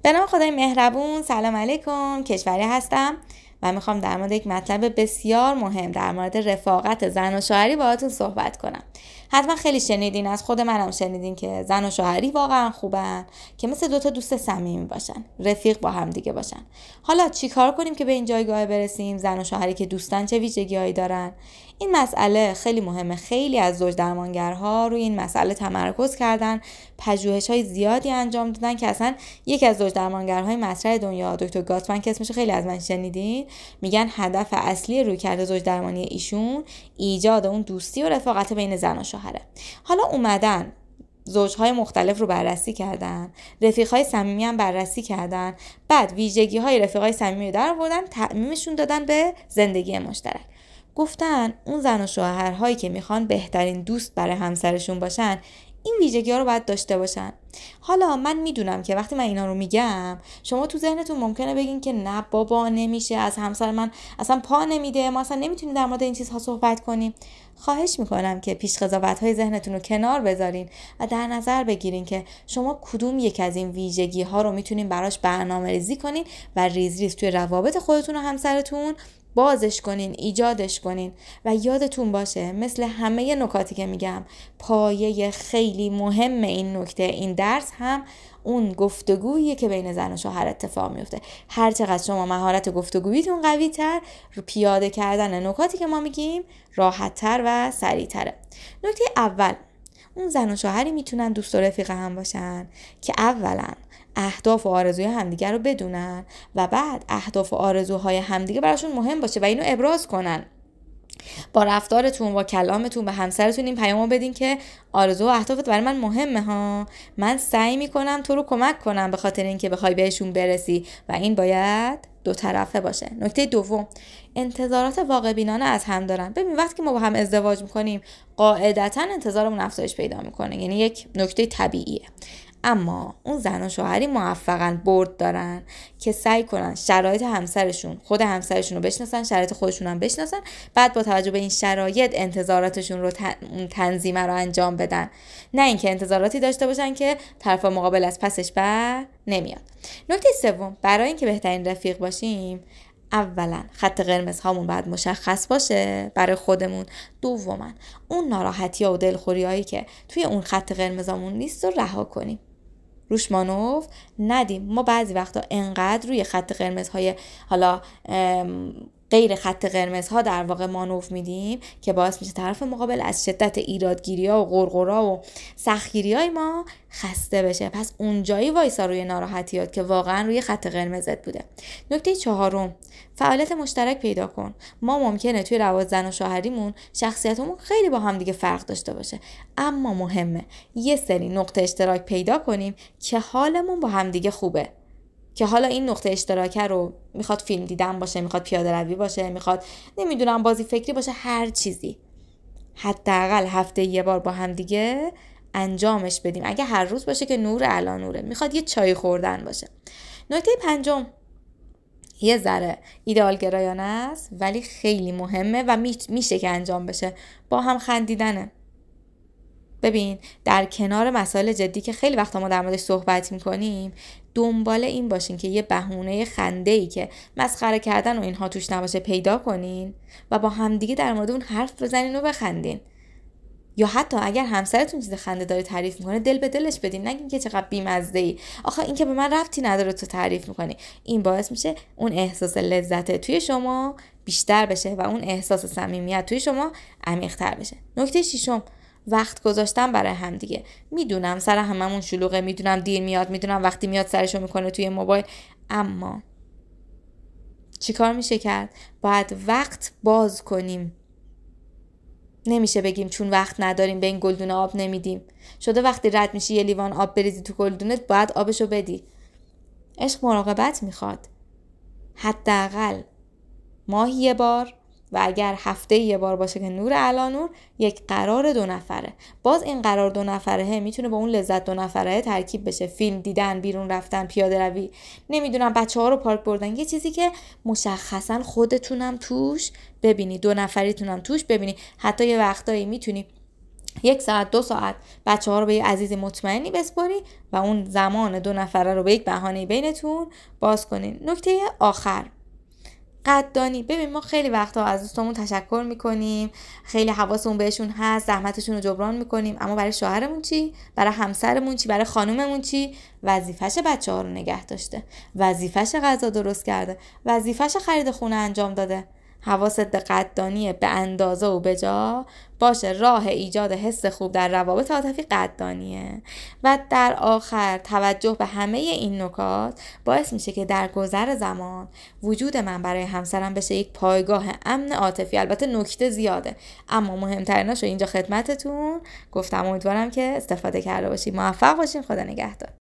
به نام خدای مهربون. سلام علیکم، کشوری هستم و میخوام در مورد یک مطلب بسیار مهم در مورد رفاقت زن و شوهری باهاتون صحبت کنم. حتما خیلی شنیدین، از خود منم شنیدین که زن و شوهری واقعا خوبن که مثل دوتا دوست صمیمی باشن، رفیق با هم دیگه باشن. حالا چی کار کنیم که به این جایگاه برسیم؟ زن و شوهری که دوستن چه ویژگی‌هایی دارن؟ این مسئله خیلی مهمه. خیلی از زوج درمانگرها روی این مسئله تمرکز کردن، پژوهش‌های زیادی انجام دادن که اصلا یکی از زوج درمانگرهای مطرح دنیا، دکتر گاتمن که اسمش خیلی از من شنیدین، میگن هدف اصلی رویکرد زوج درمانی ایشون ایجاد اون دوستی و رفاقت بین زن و شوهره. حالا اومدن زوجهای مختلف رو بررسی کردن، رفیقهای صمیمی هم بررسی کردن، بعد ویژگی‌های رفیقای صمیمی رو درآوردن، تعمیمشون دادن به زندگی مشترک. گفتن اون زن و شوهرهایی که میخوان بهترین دوست برای همسرشون باشن این ویژگی‌ها رو باید داشته باشن. حالا من میدونم که وقتی من اینا رو میگم شما تو ذهنتون ممکنه بگین که نه بابا نمیشه، از همسر من اصلا پا نمیده، ما اصلا نمیتونیم در مورد این چیزها صحبت کنیم. خواهش میکنم که پیش قضاوت‌های ذهنتون رو کنار بذارین و در نظر بگیرین که شما کدوم یک از این ویژگی‌ها رو میتونین براش برنامه‌ریزی کنین و ریز ریز توی روابط خودتون و همسرتون بازش کنین، ایجادش کنین. و یادتون باشه مثل همه نکاتی که میگم، پایه خیلی مهم این نکته، این درس هم اون گفتگوییه که بین زن و شوهر اتفاق میفته. هر چقدر شما مهارت گفتگوییتون قوی تر، پیاده کردن نکاتی که ما میگیم راحت تر و سریع تره. نکته اول، اون زن و شوهری میتونن دوست و رفیق هم باشن که اولا اهداف و آرزوی همدیگر رو بدونن و بعد اهداف و آرزوهای همدیگه براشون مهم باشه و اینو ابراز کنن. با رفتارتون، با کلامتون به همسرتون این پیامو بدین که آرزو و اهدافت برای من مهمه ها، من سعی میکنم تو رو کمک کنم به خاطر اینکه بخوای بهشون برسی و این باید دو طرفه باشه. نکته دوم، انتظارات واقع بینانه از هم دارن. ببین وقتی که ما با هم ازدواج میکنیم قاعدتا انتظارمون افزایش پیدا میکنه، یعنی یک نکته طبیعیه. اما اون زن و شوهری موفقاً برد دارن که سعی کنن شرایط همسرشون، خود همسرشون رو بشناسن، شرایط خودشون هم بشناسن، بعد با توجه به این شرایط انتظاراتشون رو تنظیم رو انجام بدن، نه اینکه انتظاراتی داشته باشن که طرف مقابل از پسش بر نمیاد. نکته سوم، برای اینکه بهترین رفیق باشیم اولا خط قرمز هامون باید مشخص باشه برای خودمون. دوما اون ناراحتی ها و دلخوری هایی که توی اون خط قرمزامون نیست رو رها کنیم، روش مانور ندیم. ما بعضی وقتا انقدر روی خط قرمزهای حالا غیر خط قرمزها در واقع مانور میدیم که باعث میشه طرف مقابل از شدت ایرادگیری‌ها و غرغرا و سختگیری‌های ما خسته بشه. پس اونجایی وایسا روی ناراحتیات که واقعا روی خط قرمزت بوده. نکته چهارم، فعالیت مشترک پیدا کن. ما ممکنه توی روابط زن و شوهریمون شخصیتمون خیلی با هم دیگه فرق داشته باشه، اما مهمه یه سری نقطه اشتراک پیدا کنیم که حالمون با هم دیگه خوبه، که حالا این نقطه اشتراک رو میخواد فیلم دیدن باشه، میخواد پیاده روی باشه، میخواد نمیدونم بازی فکری باشه، هر چیزی حداقل هفته یه بار با هم دیگه انجامش بدیم. اگه هر روز باشه که نور علا نوره، میخواد یه چای خوردن باشه. نکته پنجم، یه ذره ایدئال گرایانه است ولی خیلی مهمه و میشه که انجام بشه، با هم خندیدنه. ببین در کنار مسائل جدی که خیلی وقتا ما در موردش صحبت میکنیم، دنبال این باشین که یه بهونه خنده‌ای که مسخره کردن و اینها توش نباشه پیدا کنین و با همدیگه در مورد اون حرف بزنین و بخندین. یا حتی اگر همسرتون چیز خنده داره تعریف میکنه، دل به دلش بدین، نگین که چقدر بی‌مزه‌ای، آخه این که به من ربطی نداره تو تعریف میکنی. این باعث میشه اون احساس لذت توی شما بیشتر بشه و اون احساس صمیمیت توی شما عمیق‌تر بشه. نکته ششم، وقت گذاشتن برای هم دیگه. میدونم سر هممون شلوغه، میدونم دیر میاد، میدونم وقتی میاد سرشو میکنه توی موبایل، اما چیکار میشه کرد؟ باید وقت باز کنیم. نمیشه بگیم چون وقت نداریم به این گلدونه آب نمیدیم. شده وقتی رد میشی یه لیوان آب بریزی تو گلدونت، باید آبشو بدی. عشق مراقبت میخواد. حداقل ماهی یه بار و اگر هفته یه بار باشه که نور علا نور، یک قرار 2 نفره. باز این قرار 2 نفره میتونه با اون لذت 2 نفره ترکیب بشه، فیلم دیدن، بیرون رفتن، پیاده روی، نمیدونم بچه‌ها رو پارک بردن، یه چیزی که مشخصا خودتونم توش ببینی، 2 نفریتونم توش ببینی. حتی یه وقتایی میتونی 1 ساعت 2 ساعت بچه ها رو به یه عزیز مطمئنی بسپاری و اون زمان 2 نفره رو به یک بهانه بینتون باز کنین. نکته آخر، قدردانی. ببین ما خیلی وقتا از دوستامون تشکر میکنیم، خیلی حواسمون بهشون هست، زحمتشون رو جبران میکنیم، اما برای شوهرمون چی؟ برای همسرمون چی؟ برای خانوممون چی؟ وظیفش بچه ها رو نگه داشته، وظیفش غذا درست کرده، وظیفش خرید خونه انجام داده. حواست به قدردانی به اندازه و به جا باشه. راه ایجاد حس خوب در روابط عاطفی قدردانیه. و در آخر توجه به همه این نکات باعث میشه که در گذر زمان وجود من برای همسرم بشه یک پایگاه امن عاطفی. البته نکته زیاده اما مهمتریناشو اینجا خدمتتون گفتم. امیدوارم که استفاده کرده باشید. موفق باشین. خدا نگهدار.